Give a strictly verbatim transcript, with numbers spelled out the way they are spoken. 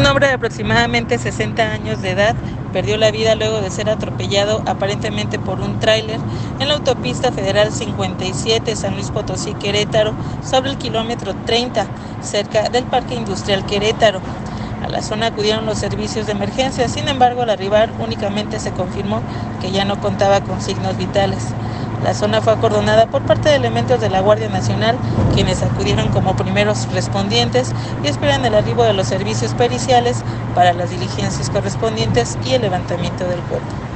hombre de aproximadamente sesenta años de edad perdió la vida luego de ser atropellado aparentemente por un tráiler en la autopista federal cincuenta y siete San Luis Potosí Querétaro sobre el kilómetro treinta, cerca del Parque Industrial Querétaro. A la zona acudieron los servicios de emergencia, sin embargo al arribar únicamente se confirmó que ya no contaba con signos vitales. La zona fue acordonada por parte de elementos de la Guardia Nacional, quienes acudieron como primeros respondientes y esperan el arribo de los servicios periciales para las diligencias correspondientes y el levantamiento del cuerpo.